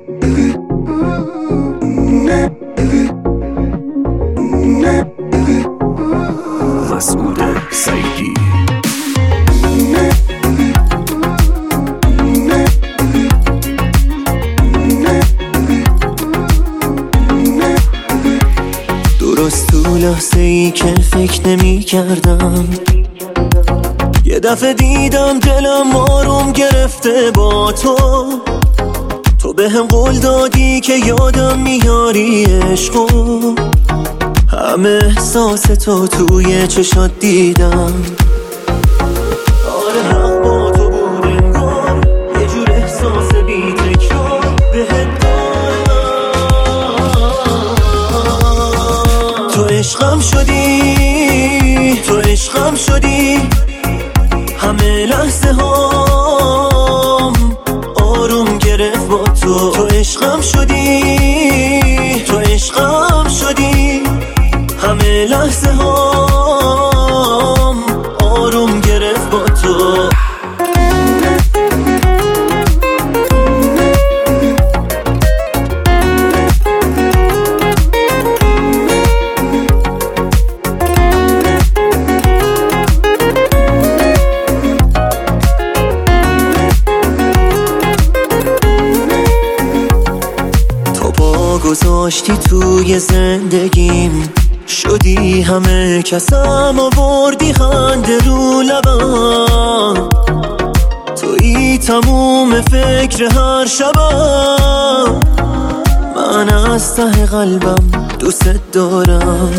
مسعود سعیدی. درست تو لحظه ای که فکر نمی کردم، یه دفعه دیدم دلم آروم گرفته با تو به هم قول دادی که یادم میاری عشقو، همه احساس تو توی چشات دیدم. آره حق با تو بود انگار، یه جور احساس بی تکرار بهت دارم. تو عشقم شدی، تو عشقم شدی، همه لحظه هام آروم گرفت با تو. تو عشقم شدی، تو عشقم شدی، همه لحظه هام آروم گرفت با تو. تو پا گذاشتی توی زندگیم، شدی همه کسم آوردی خنده رو لبم، تویی تموم فکر هر شبم، من از ته قلبم دوست دارم.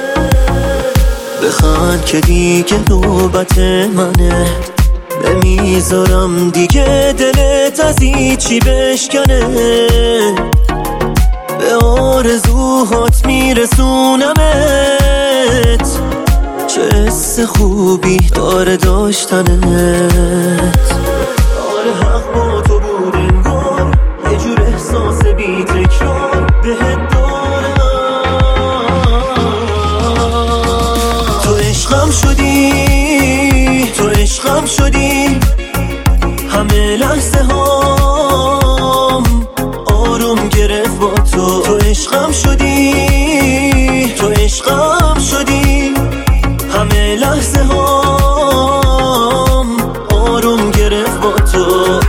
بخند که دیگه نوبت منه، نمیذارم دیگه دلت از هیچی بشکنه، به آرزوهات میرسونمت. چه حس خوبی داره داشتنت. آره حق با تو بود انگار، یه جور احساس بی تکرار بهت دارم. تو عشقم شدی، تو عشقم شدی، همه لحظه هام آروم گرفت با تو. تو عشقم شدی، تو عشقم شدی، همه لحظه هام آروم گرفت با تو.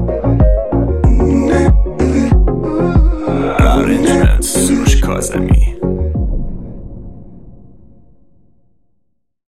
سروش کاظمی.